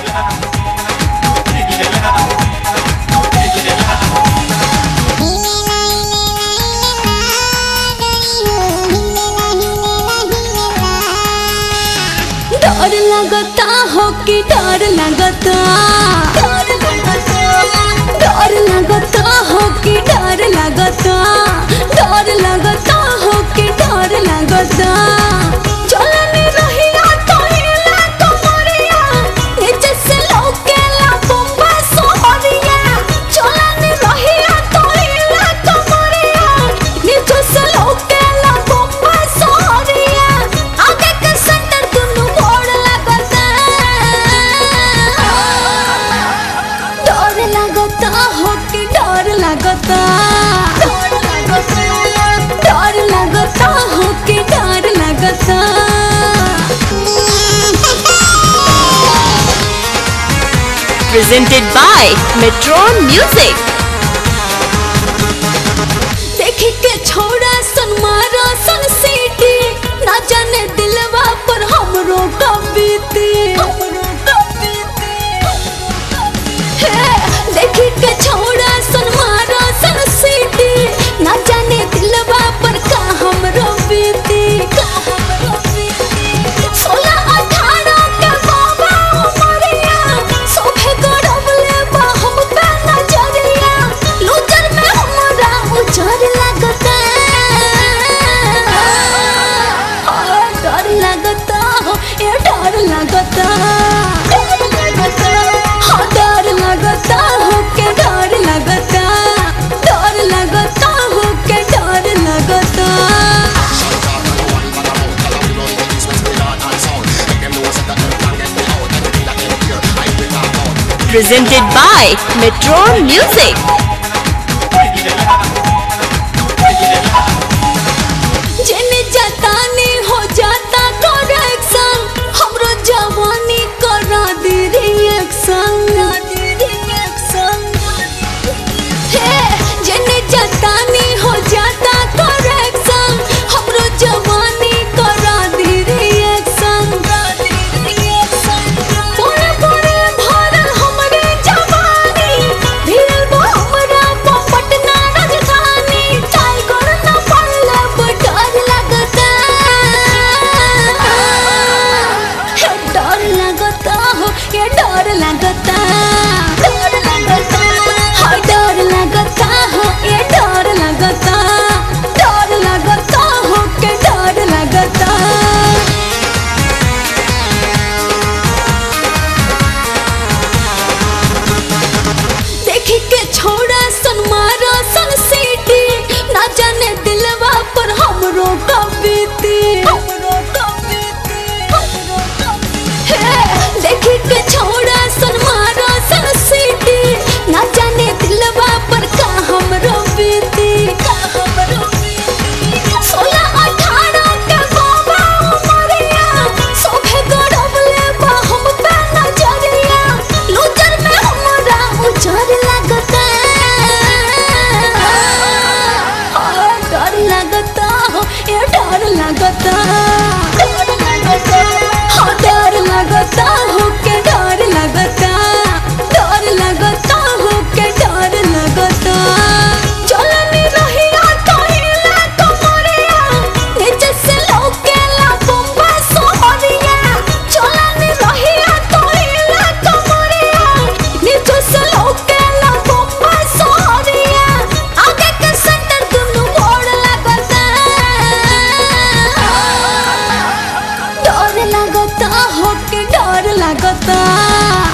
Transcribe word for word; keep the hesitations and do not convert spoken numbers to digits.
डर लगता हो कि डर लगता डर लगता हो कि डर लगता डर लगता हो कि डर लगता चलने रहिया तो हिला कमरिया नीचे से लौकेला बम्बा सोहरिया चलने रहिया तो हिला कमरिया नीचे से लौकेला बम्बा सोहरिया आगे के सेंटर दुनु बोर्ड लगता डर लगता हो कि डर लगता डर लगता हो कि डर लगता Presented by Metron Music. देखी के छोड़ा सन मारा सन सीटी ना जाने दिलवा पर हमरो कब बीती हे देखी के छोड़ा सन मारा सन सीटी ना जाने दिलवा पर का हमरो बीती का हमरो बीती सोलह अठारह के बाबा उमरिया सोभे गड़बले बा हम पे नजरिया लूजर में हमरा उजर लगता हाँ, डर लगता हो ये डर लगता हाँ डर लगता हो के डर लगता डर लगता हो के डर लगता Presented by Metron Music. जेने जाता नहीं हो जाता करेक्शन हमरो जवानी करा दी रिएक्शन हे जेने जाता नहीं हो जाता करेक्शन हमरो जवानी करा दी रिएक्शन पूरे पूरे भरल हमरे जवानी भिड़ल बा हमरा पटना राजधानी टाइगर ना पड़ला डर लगता हे डर लगता हो ये डर लगता डर लगता हाँ डर लगता हो ये डर लगता डर लगता हो के डर लगता देखी के छोड़ा सन मारा सन सीटी ना जाने दिलवा पर हमरो कब बीती हे देखी के छोड़ा सन मारा सन सीटी ना जाने दिलवा पर का हमरो बीती का हमरो बीती सोलह अठारह के बाबा उमरिया सोभे गड़बले बा हम पे नजरिया लूजर में हमरा उजर लगता हाँ, डर लगता हो ये डर लगता हाँ डर लगता हो के डर लगता डर लगता हो के डर लगता चलनी रहिया तो हिला कमरिया नीचे से लौकेला बम्बा सोहरिया चलनी रहिया तो हिला कमरिया नीचे से लौकेला बम्बा सोहरिया आगे के सेंटर दुनु बोर्ड लगता डर लगता हो के डर लगता